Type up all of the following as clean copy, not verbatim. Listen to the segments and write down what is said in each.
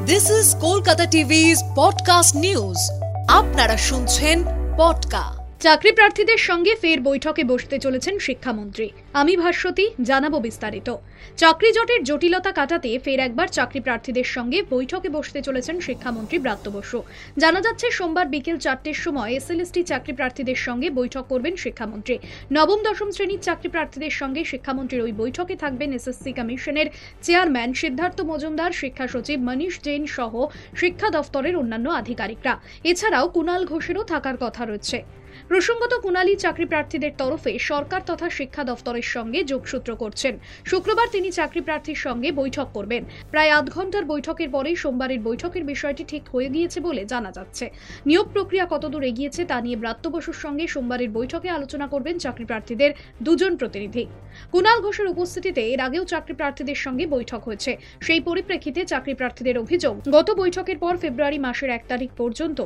This is Kolkata TV's podcast news. আপনারা শুনছেন পডকা। চাকরি প্রার্থীদের সঙ্গে ফের বৈঠকে বসতে চলেছেন শিক্ষামন্ত্রী। আমি ভাস্বতী, জানাবো বিস্তারিত। চাকরি জটের জটিলতা কাটাতে ফের একবার চাকরি প্রার্থীদের সঙ্গে বৈঠকে বসতে চলেছেন শিক্ষামন্ত্রী ব্রাত্য বসু। জানা যাচ্ছে সোমবার বিকেল 4টের সময় এসএলএসটি চাকরি প্রার্থীদের সঙ্গে বৈঠক করবেন শিক্ষামন্ত্রী। নবম দশম শ্রেণীর চাকরি প্রার্থীদের সঙ্গে শিক্ষামন্ত্রীর ওই বৈঠকে থাকবেন এসএসসি কমিশনের চেয়ারম্যান সিদ্ধার্থ মজুমদার, শিক্ষা সচিব মনীষ জৈন সহ শিক্ষা দফতরের অন্যান্য আধিকারিকরা। এছাড়াও কুণাল ঘোষেরও থাকার কথা রয়েছে। প্রসঙ্গত, কুণালী চাকরি প্রার্থীদের তরফে সরকার তথা শিক্ষা দফতরের সঙ্গে যোগসূত্র করছেন। শুক্রবার তিনি চাকরি প্রার্থীর সঙ্গে বৈঠক করবেন। প্রায় আধ ঘন্টার বৈঠকের পরেই সোমবারের বৈঠকের বিষয়টি ঠিক হয়ে গিয়েছে বলে জানা যাচ্ছে। নিয়োগ প্রক্রিয়া কতদূর এগিয়েছে তা নিয়ে ব্রাত্য বসুর সঙ্গে সোমবারের বৈঠকে আলোচনা করবেন চাকরি প্রার্থীদের দুজন প্রতিনিধি। কুণাল ঘোষের উপস্থিতিতে এর আগেও চাকরি প্রার্থীদের সঙ্গে বৈঠক হয়েছে। সেই পরিপ্রেক্ষিতে চাকরি প্রার্থীদের অভিযোগ, গত বৈঠকের পর ফেব্রুয়ারি মাসের 1 তারিখ পর্যন্ত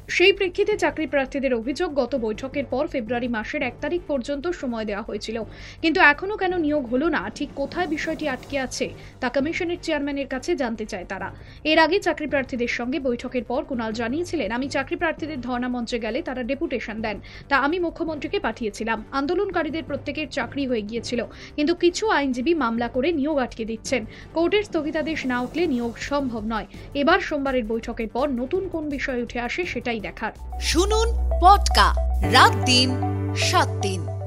সময় দেওয়া হয়েছিল, কিন্তু এখনো কেন নিয়োগ হলো না, ঠিক কোথায় বিষয়টি আটকে আছে তা কমিশনের চেয়ারম্যানের কাছে জানতে চায় তারা। এর আগে চাকরি প্রার্থীদের সঙ্গে বৈঠকের পর কুণাল জানিয়েছিলেন, আমি চাকরি প্রার্থীদের ধর্ণা মঞ্চে গেলে তারা ডেপুটেশন দেন, তা আমি মুখ্যমন্ত্রীকে পাঠিয়েছিলাম। আন্দোলনকারীদের প্রত্যেকের চাকরি হয়ে গিয়েছিল, কিন্তু কিছু আইনজীবী মামলা করে নিয়োগ আটকে দিচ্ছেন। কোর্টের স্থগিতাদেশ না উঠলে নিয়োগ সম্ভব নয়। এবার সোমবারের বৈঠকের পর নতুন কোন বিষয় উঠে আসে সেটাই দেখার। শুনুন পডকা, রাত দিন 7 দিন।